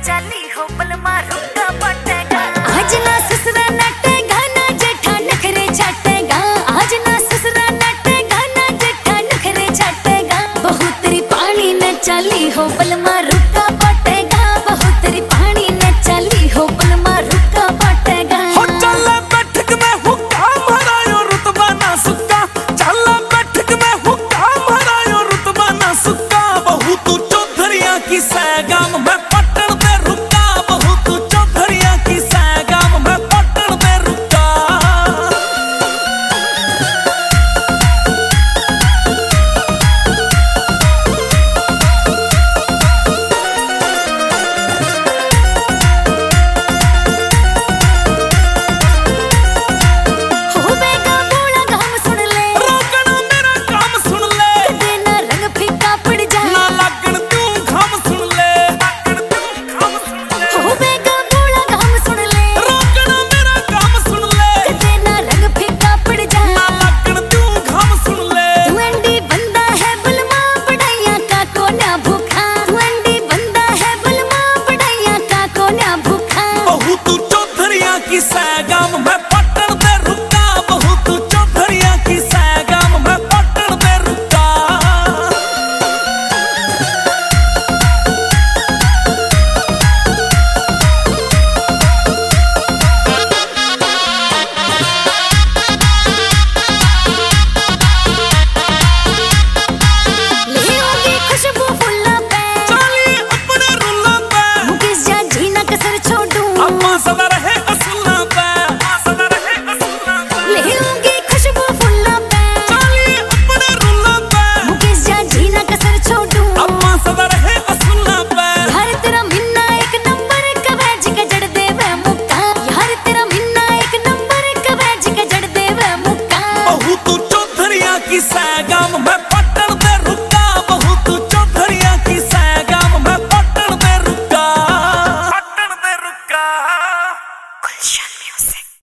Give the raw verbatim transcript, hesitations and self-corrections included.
चली हो पल मारू का पटेगा आज ना ससुरा नटेगा ना जेठा नखरे छाटेगा आज ना ससुरा नटेगा ना जेठा नखरे छाटेगा बहू तेरी पानी न चली हो पल मारू का पटेगा बहू तेरी पानी न चली हो पल मारू का पटेगा हो चला बैठक में हुक्का मरायो रुतबा ना सुक्का चला बैठक में हुक्का मरायो रुतबा ना सुक्का बहू तू चौधरिया की सैगाम में पटन दे रुका बहू तू चौधरिया की सैगाम में पटन दे रुका की सैगाम में पटन दे रुका बहू तू चौधरिया की सैगाम में पटन दे रुका ले होगी खुशबू फुल्ला पे चली अपने रुल्ला पे मुकेश जा जी ना कसर छोड़ू अम्मा सदा रहे की सैगाम में